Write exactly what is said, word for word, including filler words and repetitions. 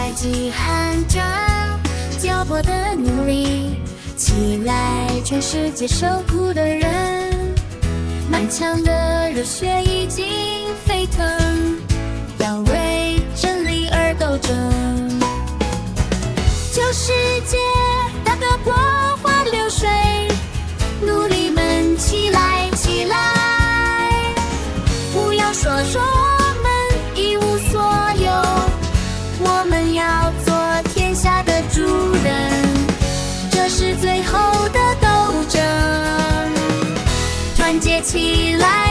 代际喊着脚步的努力，起来，全世界受苦的人，满腔的热血已经沸腾，要为真理而斗争。旧世界大河破坏流水，奴隶们起来起来，不要说说我们一无所有，我们要做天下的主人，这是最后的斗争，团结起来。